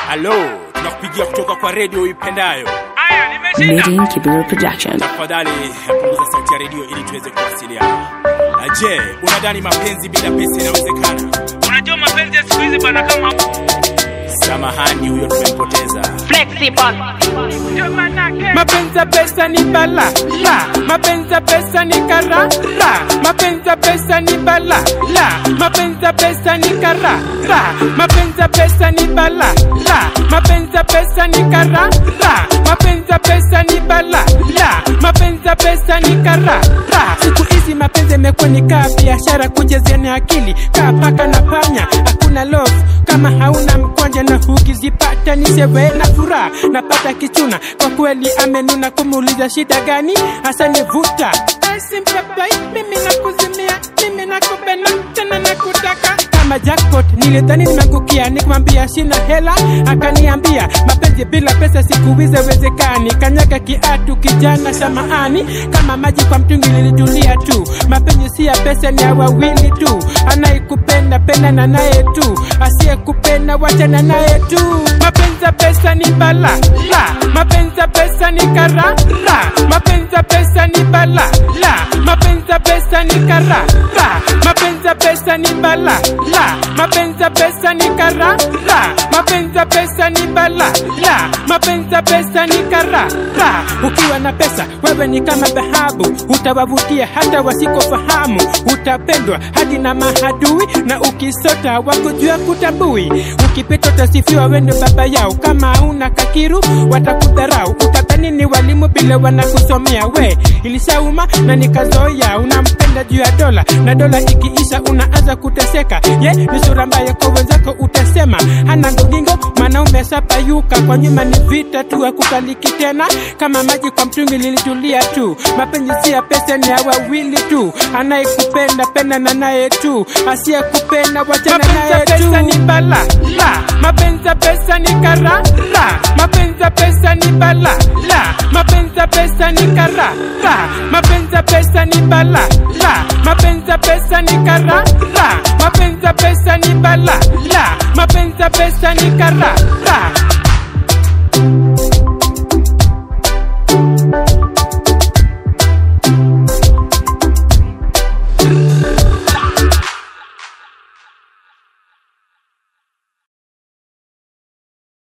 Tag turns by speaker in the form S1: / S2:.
S1: Hello, tunakupigia kutoka kwa radio ipendayo.
S2: Aya, nimeshinda.
S3: Meeting Kibera Production.
S1: Tafadhali punguza sauti ya radio ili tuweze kuwasiliana. Je, unadhani mapenzi bila pesa inawezekana?
S2: Unajua mapenzi ya siku hizi bana kama
S1: Samahani, huyo tumempoteza.
S2: flexible.
S4: Mapenzi pesa ni bala la, mapenzi pesa ni kara la, mapenzi pesa ni bala la, mapenzi pesa ni kara la, mapenzi pesa ni bala la, mapenzi pesa ni kara la, mapenzi pesa ni bala la, mapenzi pesa ni kara la. Siku hizi mapenzi yamekuwa ni biashara, kujaziana akili kaa paka na panya. Hakuna love kama hauna mkwanja, na ukizipata ni sewe na furaha. Napata kichuna kwa kweli, amenuna kumuuliza shida gani hasa nivuta. Simple boy, mimi nakuzimia, mimi nakupenda tena nakutaka kama jackpot. Nilidhani nimeangukia, nikamwambia sina hela, akaniambia mapenzi bila pesa siku hizi haiwezekani. Kanyaga kiatu kijana samahani, kama maji kwa mtungi nilitulia tu. Mapenzi si ya pesa, ni ya wawili tu. Anayekupenda penda na naye tu, asiyekupenda wachana naye tu. Mapenzi pesa ni bala la, mapenzi pesa ni kara la, mapenzi pesa ni bala la, mapenzi pesa ni kara la, mapenzi pesa ni bala la, mapenzi pesa ni kara la, mapenzi pesa ni bala la, mapenzi pesa ni kara la. Ukiwa na pesa wewe ni kama dhahabu, utawavutia hata wasikofahamu. Utapendwa hadi na mahadui, na ukisota wakujua kutabui. Ukipita utasifiwa wewe ndio baba yao, kama una kakiru watakudharau. Utadhani ni walimu bila wanakusomea. We ilishauma na nikazoea, unampenda juu ya dola, na dola ikiisha unaanza kuteseka. Ni sura mbaya kwa wenzako utasema hana ndogingo, mwanaume sapayuka. Kwa nyuma ni vita tu, akukaliki tena kama maji kwa mtungi lilitulia tu. Mapenzi si ya pesa, ni ya wawili tu. Anayekupenda penda na naye tu, asiyekupenda wachana naye tu. Mapenzi pesa ni bala la, mapenzi pesa ni kara la, mapenzi pesa ni bala la, mapenzi pesa ni kara la, mapenzi pesa ni bala la, mapenzi pesa ni kara la, mapenzi pesa ni bala la, mapenzi pesa ni kara la.